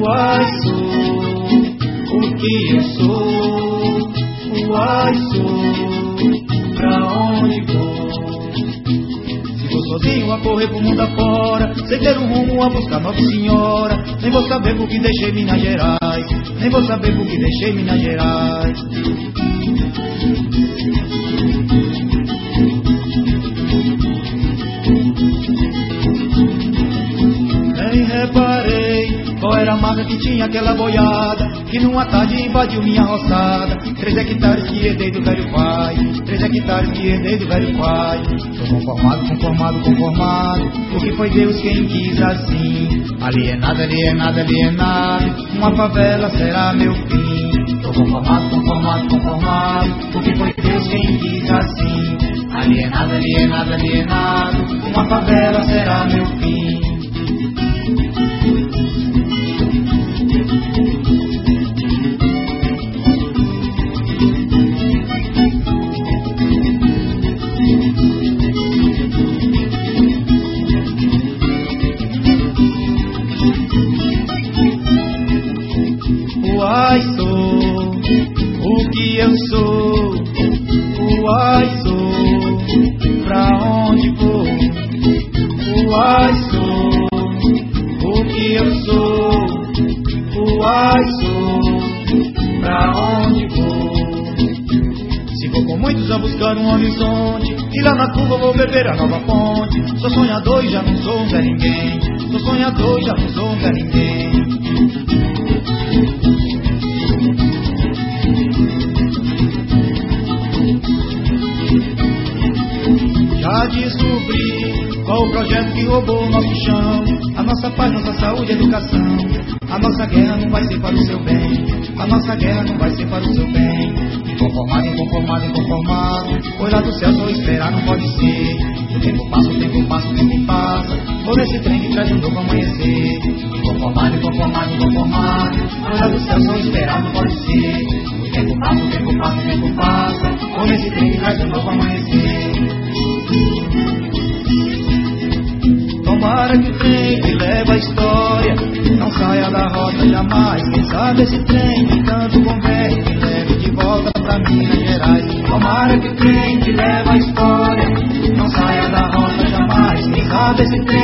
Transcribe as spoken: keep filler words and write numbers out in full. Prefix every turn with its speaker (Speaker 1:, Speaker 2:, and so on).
Speaker 1: Uai, sou o que eu sou. Uai, sou, pra onde vou? Se vou sozinho a correr pro mundo afora, sem ter um rumo a buscar Nossa Senhora, nem vou saber por que deixei Minas Gerais, nem vou saber por que deixei Minas Gerais. Nem reparei qual era a marca que tinha aquela boiada, que numa tarde invadiu minha roçada. Três hectares que herdei do velho pai, três hectares que herdei do velho pai. Tô conformado, conformado, conformado, porque foi Deus quem quis assim. Alienado, alienado, alienado, uma favela será meu fim. Tô conformado, conformado, conformado, porque foi Deus quem quis assim. Alienado, alienado, alienado, uma favela será meu fim. Uai, sou o que eu sou. Uai, sou, pra onde vou? Uai, sou o que eu sou. Uai, sou, pra onde vou? Se vou com muitos a buscar um horizonte, e lá na curva vou beber a nova fonte. Sou sonhador e já não sou um Zé Ninguém. Sou sonhador e já não sou um Zé Ninguém. Já descobri qual o projeto que roubou o nosso chão, a nossa paz, nossa saúde e educação. A nossa guerra não vai ser para o seu bem, a nossa guerra não vai ser para o seu bem. Inconformado, inconformado, inconformado, olhar do céu só esperar não pode ser. O tempo passa, o tempo passa, o tempo passa, vou nesse trem que traz um novo amanhecer. Inconformado, inconformado, inconformado, olhar do céu só esperar não pode ser. O tempo passa, o tempo passa, o tempo passa, vou nesse trem que traz um novo amanhecer. Tomara que o trem que leva a história não saia da rota jamais. Quem sabe esse trem que tanto convém me leve de volta pra Minas Gerais. Tomara que o trem que leva a história não saia da rota jamais. Quem sabe esse trem